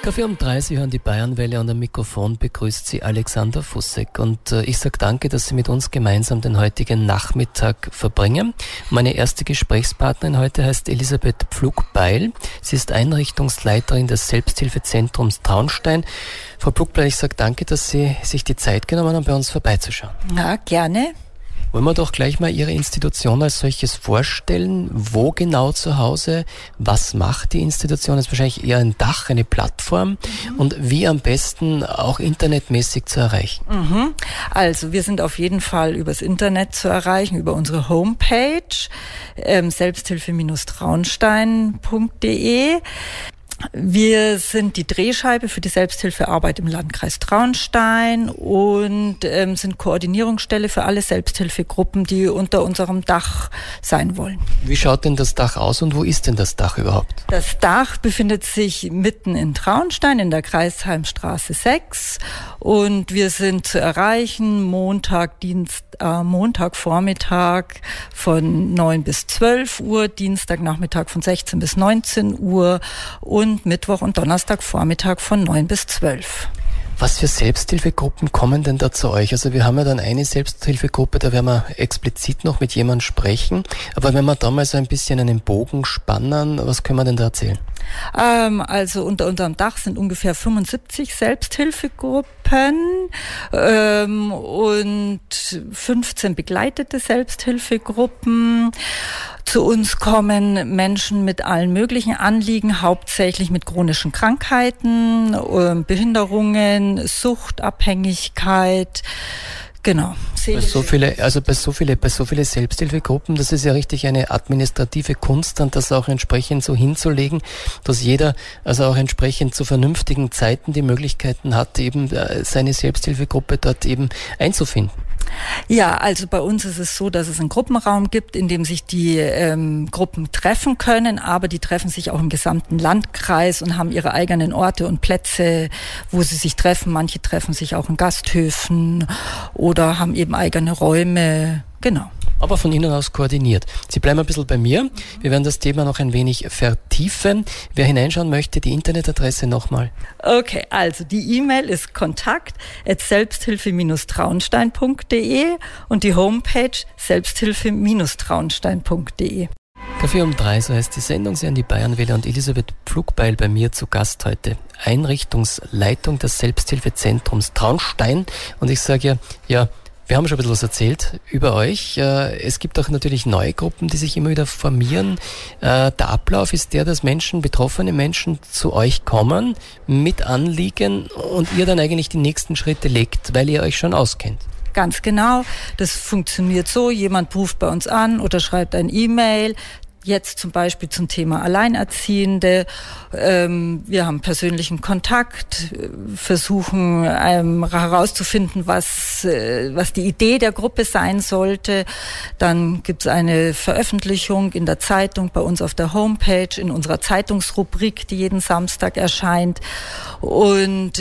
Kaffee um 3, Sie hören die Bayernwelle, an dem Mikrofon begrüßt Sie Alexander Fussek. Und ich sage danke, dass Sie mit uns gemeinsam den heutigen Nachmittag verbringen. Meine erste Gesprächspartnerin heute heißt Elisabeth Pflugbeil. Sie ist Einrichtungsleiterin des Selbsthilfezentrums Traunstein. Frau Pflugbeil, ich sage danke, dass Sie sich die Zeit genommen haben, bei uns vorbeizuschauen. Ja, gerne. Wollen wir doch gleich mal Ihre Institution als solches vorstellen? Wo genau zu Hause? Was macht die Institution? Das ist wahrscheinlich eher ein Dach, eine Plattform. Und wie am besten auch internetmäßig zu erreichen? Also wir sind auf jeden Fall übers Internet zu erreichen, über unsere Homepage selbsthilfe-traunstein.de. Wir sind die Drehscheibe für die Selbsthilfearbeit im Landkreis Traunstein und sind Koordinierungsstelle für alle Selbsthilfegruppen, die unter unserem Dach sein wollen. Wie schaut denn das Dach aus und wo ist denn das Dach überhaupt? Das Dach befindet sich mitten in Traunstein in der Kreisheimstraße 6 und wir sind zu erreichen Montagvormittag von 9 bis 12 Uhr, Dienstagnachmittag von 16 bis 19 Uhr und Mittwoch und Donnerstagvormittag von 9 bis 12. Was für Selbsthilfegruppen kommen denn da zu euch? Also wir haben ja dann eine Selbsthilfegruppe, da werden wir explizit noch mit jemandem sprechen. Aber wenn wir da mal so ein bisschen einen Bogen spannen, was können wir denn da erzählen? Also unter unserem Dach sind ungefähr 75 Selbsthilfegruppen und 15 begleitete Selbsthilfegruppen. Zu uns kommen Menschen mit allen möglichen Anliegen, hauptsächlich mit chronischen Krankheiten, Behinderungen, Suchtabhängigkeit. Genau. Bei so viele Selbsthilfegruppen, das ist ja richtig eine administrative Kunst, dann das auch entsprechend so hinzulegen, dass jeder also auch entsprechend zu vernünftigen Zeiten die Möglichkeiten hat, eben seine Selbsthilfegruppe dort eben einzufinden. Ja, also bei uns ist es so, dass es einen Gruppenraum gibt, in dem sich die Gruppen treffen können, aber die treffen sich auch im gesamten Landkreis und haben ihre eigenen Orte und Plätze, wo sie sich treffen. Manche treffen sich auch in Gasthöfen oder haben eben eigene Räume. Genau. Aber von Ihnen aus koordiniert. Sie bleiben ein bisschen bei mir. Wir werden das Thema noch ein wenig vertiefen. Wer hineinschauen möchte, die Internetadresse nochmal. Okay, also die E-Mail ist kontakt@selbsthilfe-traunstein.de und die Homepage selbsthilfe-traunstein.de. Kaffee um 3, so heißt die Sendung. Sie an die Bayernwelle und Elisabeth Pflugbeil bei mir zu Gast heute. Einrichtungsleitung des Selbsthilfezentrums Traunstein. Und ich sage ja, wir haben schon ein bisschen was erzählt über euch. Es gibt auch natürlich neue Gruppen, die sich immer wieder formieren. Der Ablauf ist der, dass betroffene Menschen zu euch kommen mit Anliegen und ihr dann eigentlich die nächsten Schritte legt, weil ihr euch schon auskennt. Ganz genau. Das funktioniert so. Jemand ruft bei uns an oder schreibt ein E-Mail. Jetzt zum Beispiel zum Thema Alleinerziehende. Wir haben persönlichen Kontakt, versuchen herauszufinden, was die Idee der Gruppe sein sollte. Dann gibt es eine Veröffentlichung in der Zeitung, bei uns auf der Homepage, in unserer Zeitungsrubrik, die jeden Samstag erscheint. Und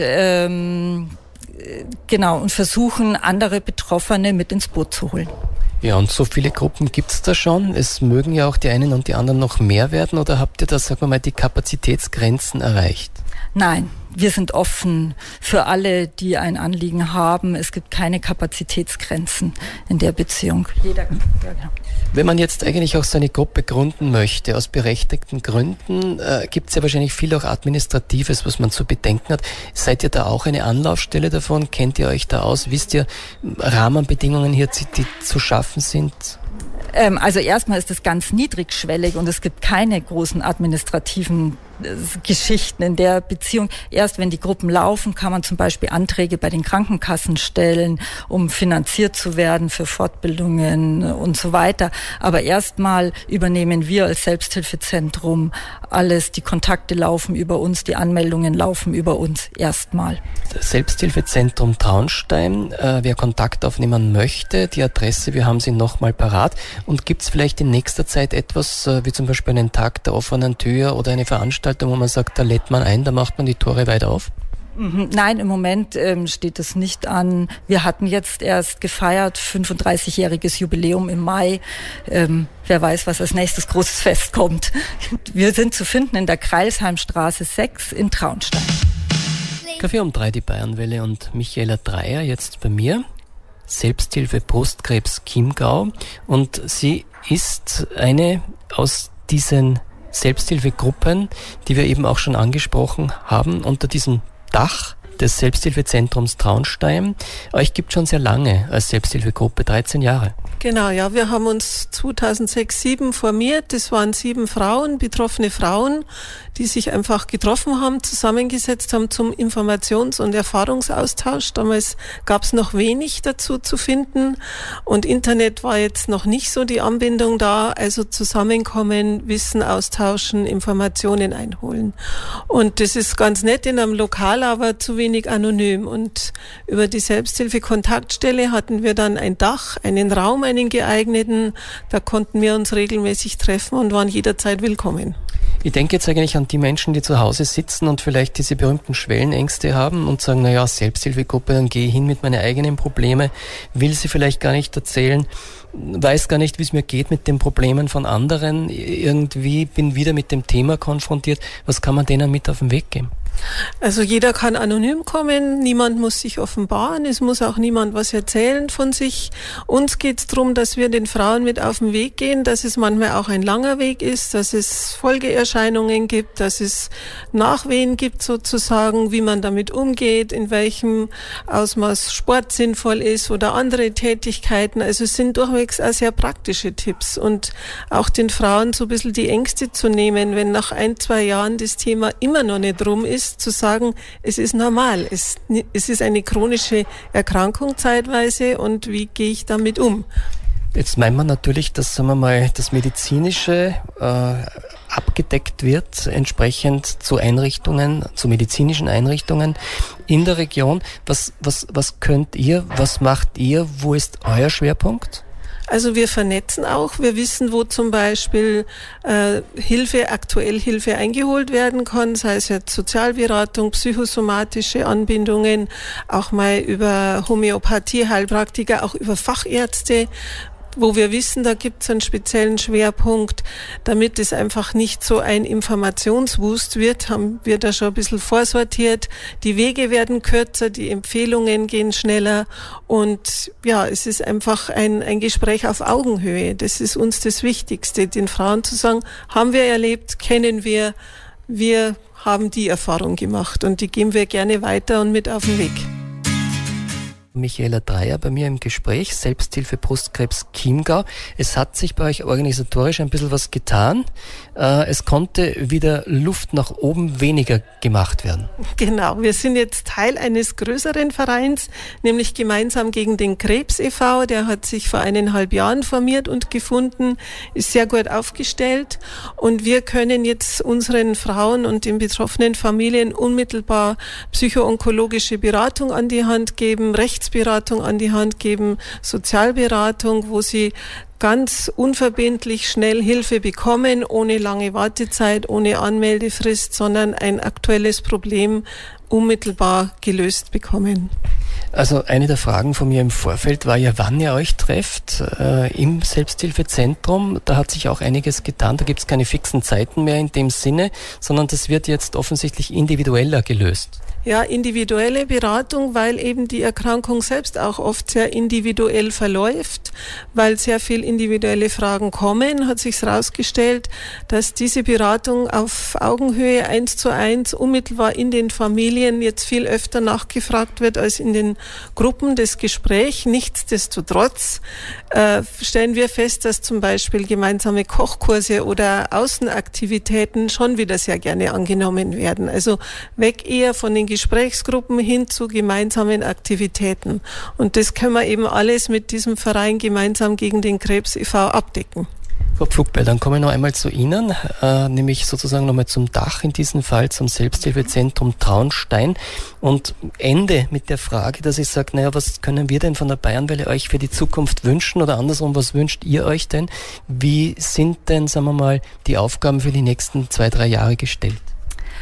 und versuchen, andere Betroffene mit ins Boot zu holen. Ja, und so viele Gruppen gibt's da schon. Es mögen ja auch die einen und die anderen noch mehr werden. Oder habt ihr da, sagen wir mal, die Kapazitätsgrenzen erreicht? Nein, wir sind offen für alle, die ein Anliegen haben. Es gibt keine Kapazitätsgrenzen in der Beziehung. Jeder. Wenn man jetzt eigentlich auch so eine Gruppe gründen möchte, aus berechtigten Gründen, gibt's ja wahrscheinlich viel auch Administratives, was man zu bedenken hat. Seid ihr da auch eine Anlaufstelle davon? Kennt ihr euch da aus? Wisst ihr Rahmenbedingungen hier, die zu schaffen sind? Also erstmal ist es ganz niedrigschwellig und es gibt keine großen administrativen Geschichten in der Beziehung. Erst wenn die Gruppen laufen, kann man zum Beispiel Anträge bei den Krankenkassen stellen, um finanziert zu werden für Fortbildungen und so weiter. Aber erstmal übernehmen wir als Selbsthilfezentrum alles. Die Kontakte laufen über uns, die Anmeldungen laufen über uns erstmal. Das Selbsthilfezentrum Traunstein, wer Kontakt aufnehmen möchte, die Adresse, wir haben sie nochmal parat. Und gibt es vielleicht in nächster Zeit etwas, wie zum Beispiel einen Tag der offenen Tür oder eine Veranstaltung, wo man sagt, da lädt man ein, da macht man die Tore weit auf? Nein, im Moment steht es nicht an. Wir hatten jetzt erst gefeiert, 35-jähriges Jubiläum im Mai. Wer weiß, was als nächstes großes Fest kommt. Wir sind zu finden in der Kreisheimstraße 6 in Traunstein. Kaffee um 3, die Bayernwelle und Michaela Dreyer jetzt bei mir. Selbsthilfe Brustkrebs Chiemgau. Und sie ist eine aus diesen Selbsthilfegruppen, die wir eben auch schon angesprochen haben, unter diesem Dach des Selbsthilfezentrums Traunstein. Euch gibt schon sehr lange als Selbsthilfegruppe, 13 Jahre. Genau, ja, wir haben uns 2006/07 formiert. Das waren 7 Frauen, betroffene Frauen, die sich einfach getroffen haben, zusammengesetzt haben zum Informations- und Erfahrungsaustausch. Damals gab es noch wenig dazu zu finden und Internet war jetzt noch nicht so die Anbindung da. Also zusammenkommen, Wissen austauschen, Informationen einholen. Und das ist ganz nett in einem Lokal, aber zu wenig anonym. Und über die Selbsthilfe-Kontaktstelle hatten wir dann ein Dach, einen Raum, einen geeigneten. Da konnten wir uns regelmäßig treffen und waren jederzeit willkommen. Ich denke jetzt eigentlich an die Menschen, die zu Hause sitzen und vielleicht diese berühmten Schwellenängste haben und sagen, naja, Selbsthilfegruppe, dann gehe ich hin mit meinen eigenen Problemen, will sie vielleicht gar nicht erzählen, weiß gar nicht, wie es mir geht mit den Problemen von anderen, irgendwie bin wieder mit dem Thema konfrontiert. Was kann man denen mit auf den Weg geben? Also jeder kann anonym kommen, niemand muss sich offenbaren, es muss auch niemand was erzählen von sich. Uns geht es darum, dass wir den Frauen mit auf den Weg gehen, dass es manchmal auch ein langer Weg ist, dass es Folgeerscheinungen gibt, dass es Nachwehen gibt sozusagen, wie man damit umgeht, in welchem Ausmaß Sport sinnvoll ist oder andere Tätigkeiten. Also es sind durchwegs auch sehr praktische Tipps und auch den Frauen so ein bisschen die Ängste zu nehmen, wenn nach 1-2 Jahren das Thema immer noch nicht rum ist, zu sagen, es ist normal, es ist eine chronische Erkrankung zeitweise und wie gehe ich damit um? Jetzt meint man natürlich, dass, sagen wir mal, das Medizinische abgedeckt wird, entsprechend zu Einrichtungen, zu medizinischen Einrichtungen in der Region. Was könnt ihr, was macht ihr, wo ist euer Schwerpunkt? Also wir vernetzen auch, wir wissen, wo zum Beispiel aktuell Hilfe eingeholt werden kann, sei es jetzt Sozialberatung, psychosomatische Anbindungen, auch mal über Homöopathie, Heilpraktiker, auch über Fachärzte, wo wir wissen, da gibt es einen speziellen Schwerpunkt, damit es einfach nicht so ein Informationswust wird, haben wir da schon ein bisschen vorsortiert. Die Wege werden kürzer, die Empfehlungen gehen schneller und ja, es ist einfach ein Gespräch auf Augenhöhe. Das ist uns das Wichtigste, den Frauen zu sagen, haben wir erlebt, kennen wir haben die Erfahrung gemacht und die geben wir gerne weiter und mit auf den Weg. Michaela Dreyer bei mir im Gespräch, Selbsthilfe Brustkrebs Chiemgau. Es hat sich bei euch organisatorisch ein bisschen was getan. Es konnte wieder Luft nach oben weniger gemacht werden. Genau, wir sind jetzt Teil eines größeren Vereins, nämlich Gemeinsam gegen den Krebs e.V. Der hat sich vor 1,5 Jahren formiert und gefunden, ist sehr gut aufgestellt und wir können jetzt unseren Frauen und den betroffenen Familien unmittelbar psychoonkologische Beratung an die Hand geben, Rechtsberatung an die Hand geben, Sozialberatung, wo sie ganz unverbindlich schnell Hilfe bekommen, ohne lange Wartezeit, ohne Anmeldefrist, sondern ein aktuelles Problem unmittelbar gelöst bekommen. Also eine der Fragen von mir im Vorfeld war ja, wann ihr euch trefft im Selbsthilfezentrum. Da hat sich auch einiges getan. Da gibt es keine fixen Zeiten mehr in dem Sinne, sondern das wird jetzt offensichtlich individueller gelöst. Ja, individuelle Beratung, weil eben die Erkrankung selbst auch oft sehr individuell verläuft, weil sehr viel individuelle Fragen kommen, hat sich herausgestellt, dass diese Beratung auf Augenhöhe 1:1 unmittelbar in den Familien jetzt viel öfter nachgefragt wird als in den Gruppen. Das Gespräch, nichtsdestotrotz stellen wir fest, dass zum Beispiel gemeinsame Kochkurse oder Außenaktivitäten schon wieder sehr gerne angenommen werden. Also weg eher von den Gesprächsgruppen hin zu gemeinsamen Aktivitäten. Und das können wir eben alles mit diesem Verein Gemeinsam gegen den Krebs e.V. abdecken. Frau Pflugbeil, dann kommen wir noch einmal zu Ihnen, nämlich sozusagen nochmal zum Dach, in diesem Fall zum Selbsthilfezentrum Traunstein und ende mit der Frage, dass ich sage, naja, was können wir denn von der Bayernwelle euch für die Zukunft wünschen oder andersrum, was wünscht ihr euch denn? Wie sind denn, sagen wir mal, die Aufgaben für die nächsten 2-3 Jahre gestellt?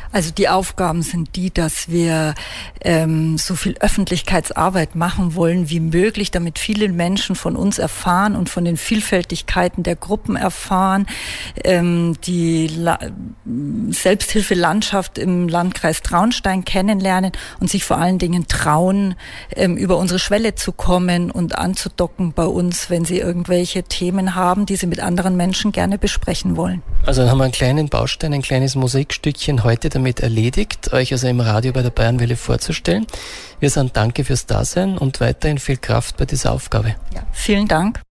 Also die Aufgaben sind die, dass wir so viel Öffentlichkeitsarbeit machen wollen wie möglich, damit viele Menschen von uns erfahren und von den Vielfältigkeiten der Gruppen erfahren, die Selbsthilfelandschaft im Landkreis Traunstein kennenlernen und sich vor allen Dingen trauen, über unsere Schwelle zu kommen und anzudocken bei uns, wenn sie irgendwelche Themen haben, die sie mit anderen Menschen gerne besprechen wollen. Also dann haben wir einen kleinen Baustein, ein kleines Musikstückchen heute damit erledigt, euch also im Radio bei der Bayernwelle vorzustellen. Wir sagen danke fürs Dasein und weiterhin viel Kraft bei dieser Aufgabe. Ja, vielen Dank.